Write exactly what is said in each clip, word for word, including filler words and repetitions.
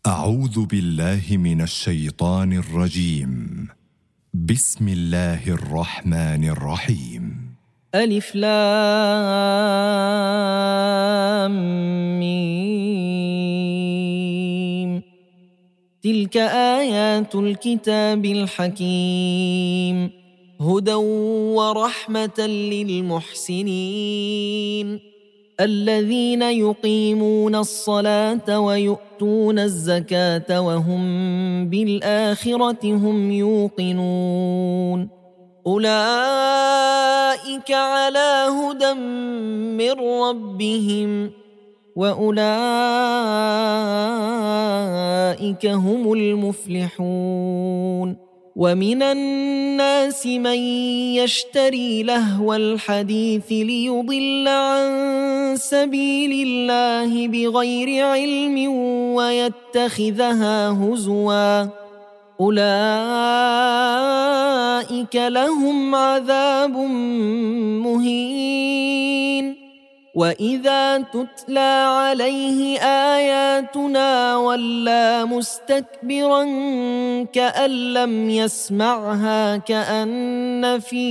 أعوذ بالله من الشيطان الرجيم. بسم الله الرحمن الرحيم. ألف لام ميم. تلك آيات الكتاب الحكيم، هدى ورحمة للمحسنين الذين يقيمون الصلاة ويؤتون الزكاة وهم بالآخرة هم يوقنون. أولئك على هدى من ربهم وأولئك هم المفلحون. ومن الناس من يشتري لهو الحديث ليضل عن سبيل الله بغير علم ويتخذها هزوا، أولئك لهم عذاب مهين. وإذا تتلى عليه آياتنا ولى مستكبرا كأن لم يسمعها كأن في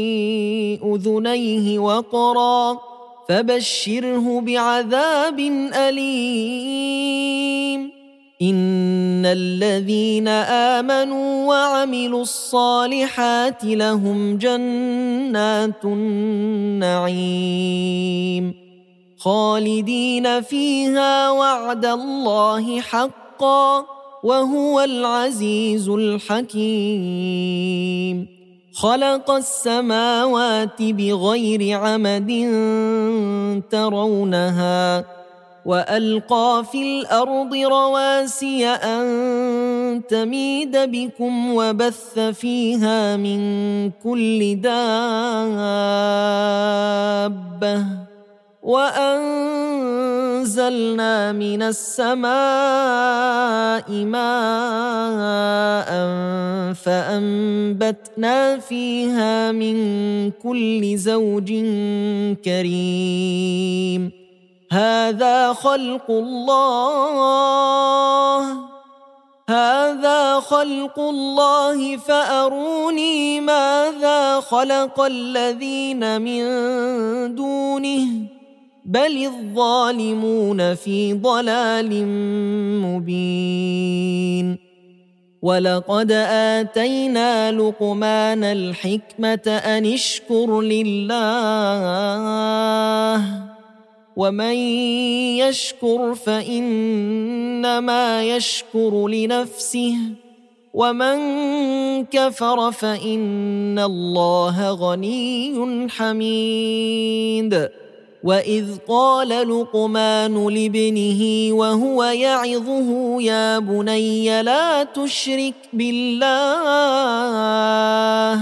أذنيه وقرا، فبشره بعذاب أليم. إن الذين آمنوا وعملوا الصالحات لهم جنات النعيم خالدين فيها وعد الله حقا وهو العزيز الحكيم. خلق السماوات بغير عمد ترونها وألقى في الأرض رواسي أن تميد بكم وبث فيها من كل دابة وأنزلنا من السماء ماء فأنبتنا فيها من كل زوج كريم. هذا خلق الله هذا خلق الله فأروني ماذا خلق الذين من دونه بل الظالمون في ضلال مبين. ولقد آتينا لقمان الحكمة أن اشكر لله ومن يشكر فإنما يشكر لنفسه ومن كفر فإن الله غني حميد. وإذ قال لقمان لابنه وهو يعظه يا بني لا تشرك بالله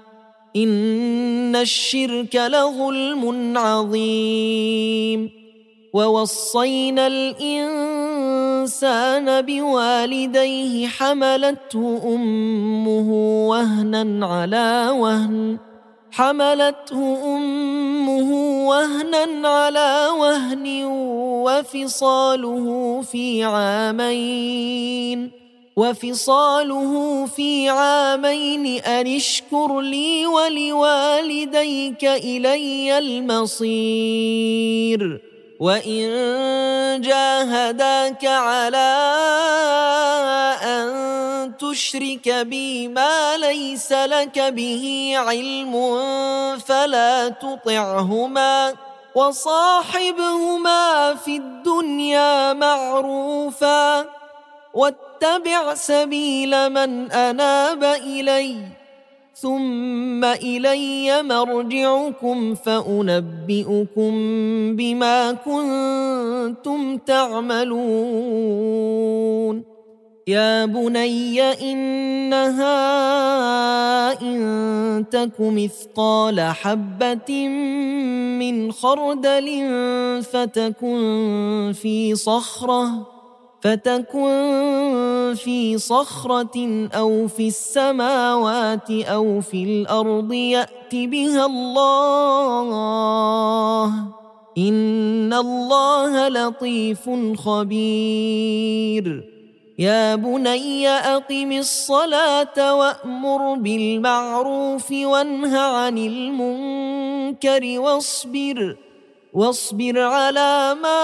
إن الشرك لظلم عظيم. ووصينا الإنسان بوالديه حملته أمه وهنا على وهن حملته أمه وهنا على وهن وفصاله في عامين وفصاله في عامين أن اشكر لي ولوالديك إلي المصير. وإن جاهداك على أن تشرك بي ما ليس لك به علم فلا تطعهما وصاحبهما في الدنيا معروفا واتبع سبيل من أناب إلي ثم إلي مرجعكم فأنبئكم بما كنتم تعملون. يا بني إنها إن تك مثقال حبة من خردل فتكن في صخرة فتكن في صخرة أو في السماوات أو في الأرض يأت بها الله إن الله لطيف خبير. يا بني أقم الصلاة وأمر بالمعروف وانه عن المنكر واصبر واصبر على ما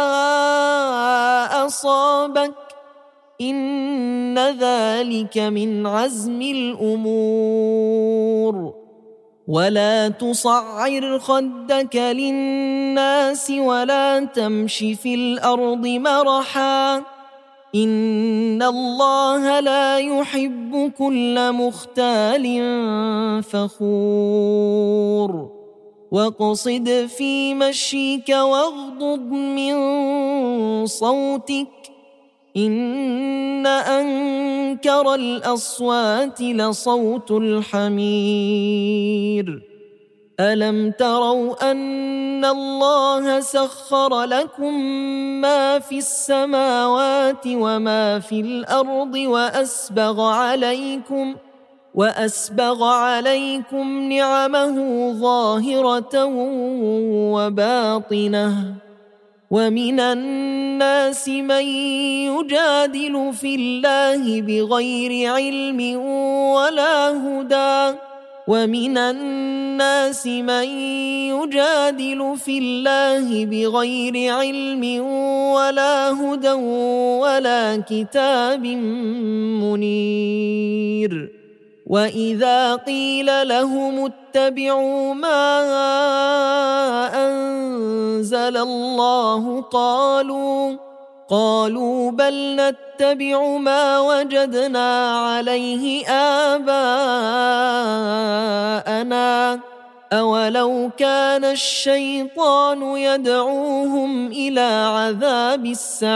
أصابك إن ذلك من عزم الأمور. ولا تصعر خدك للناس ولا تمش في الأرض مرحا إن الله لا يحب كل مختال فخور. واقصد في مشيك واغضض من صوتك إن أنكر الأصوات لصوت الحمير. ألم تروا أن الله سخر لكم ما في السماوات وما في الأرض وأسبغ عليكم وأسبغ عليكم نعمه ظاهرة وباطنة ومن الناس من يجادل في الله بغير علم ولا هدى ومن الناس من يجادل في الله بغير علم ولا هدى ولا كتاب منير. وإذا قيل لهم اتبعوا ما أنزل الله قالوا قالوا بل نتبع ما وجدنا عليه آباءنا أولو كان الشيطان يدعوهم إلى عذاب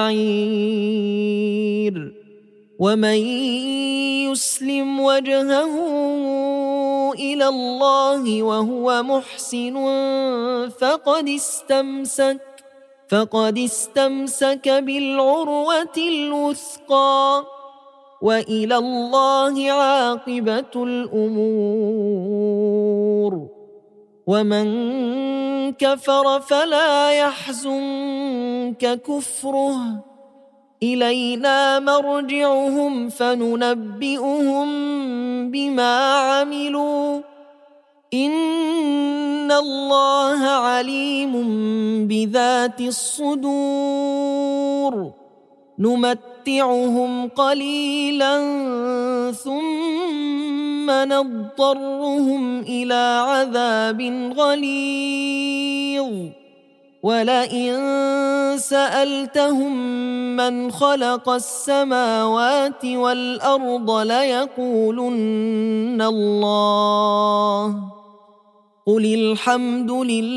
السعير. ومن يسلم وجهه إلى الله وهو محسن فقد استمسك فقد استمسك بالعروة الوثقى وإلى الله عاقبة الأمور. ومن كفر فلا يحزنك كفره إلينا مرجعهم فننبئهم بما عملوا إن الله عليم بذات الصدور. نمتعهم قليلا ثم نضطرهم إلى عذاب غليظ ولئن سألتهم من خلق السماوات والأرض ليقولن الله قل الحمد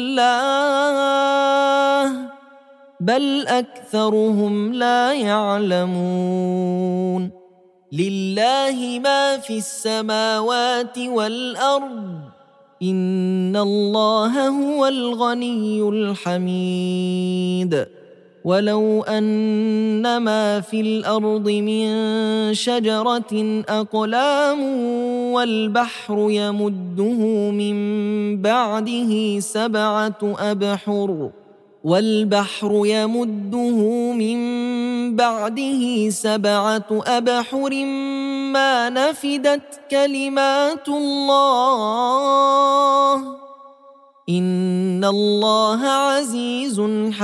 لله بل أكثرهم لا يعلمون. لله ما في السماوات والأرض إن الله هو الغني الحميد. ولو أن ما في الأرض من شجرة أقلام والبحر يمده من بعده سبعة أبحر والبحر يمده من بعده سبعة أبحر ما نفدت كلمات الله إن الله عزيز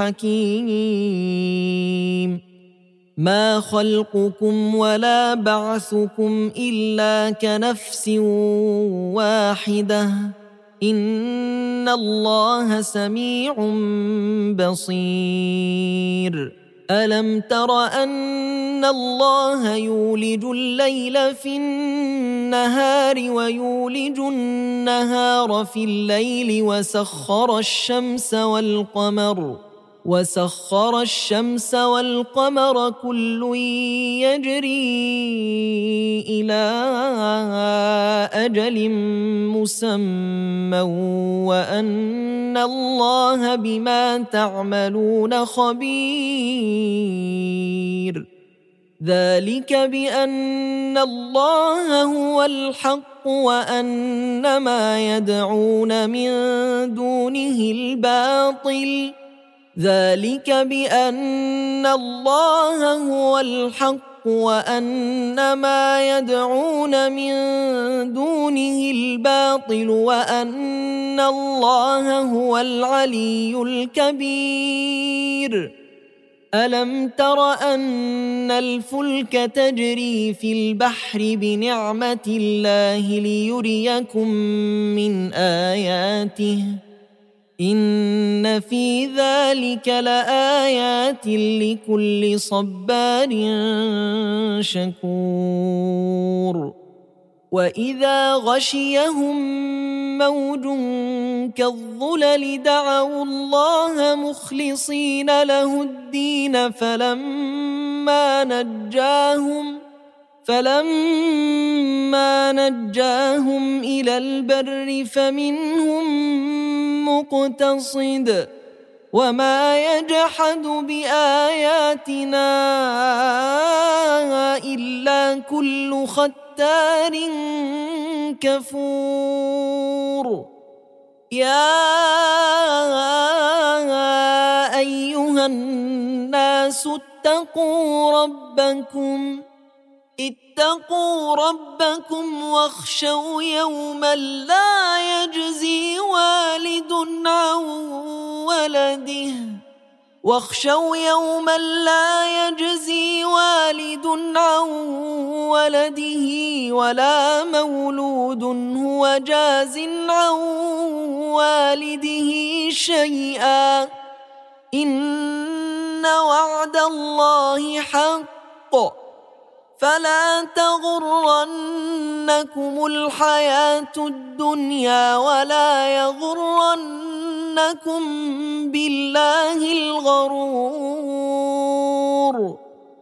حكيم. ما خلقكم ولا بعثكم إلا كنفس واحدة إن الله سميع بصير. ألم تر أن الله يولج الليل في النهار ويولج النهار في الليل وسخر الشمس والقمر وسخر الشمس والقمر كل يجري إلى أجل مسمى وأن الله بما تعملون خبير. ذلك بأن الله هو الحق وأن ما يدعون من دونه الباطل ذلك بأن الله هو الحق وأن ما يدعون من دونه الباطل وأن الله هو العلي الكبير. ألم تر أن الفلك تجري في البحر بنعمة الله ليريكم من آياته إن في ذلك لآيات لكل صبار شكور. وإذا غشيهم موج كالظلل دعوا الله مخلصين له الدين فلما نجاهم فلما نجاهم إلى البر فمنهم مقتصد وما يجحد بآياتنا إلا كل ختار كفور. يا أيها الناس اتقوا ربكم اتقوا ربكم واخشوا يوما لا يجزي والد عن ولده واخشوا يوما لا يجزي والد عن ولده ولا مولود هو جاز عن والده شيئا إن وعد الله حق فلا تغرنكم الحياة الدنيا ولا يغرنكم بالله الغرور.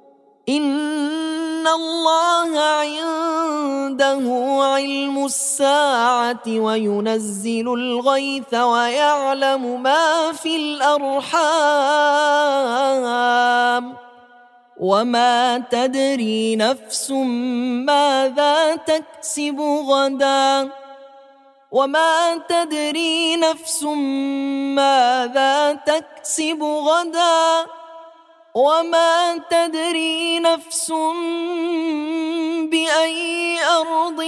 إن الله عنده علم الساعة وينزل الغيث ويعلم ما في الأرحام وما تدري نفس ماذا تكسب غدا وما تدري نفس ماذا تكسب غدا وما تدري نفس بأي أرض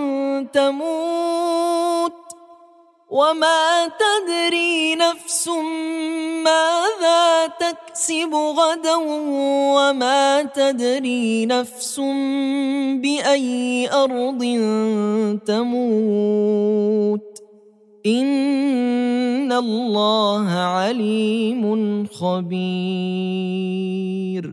تموت وما تدري نفس ماذا تكسب غدا وما تدري نفس بأي أرض تموت إن الله عليم خبير.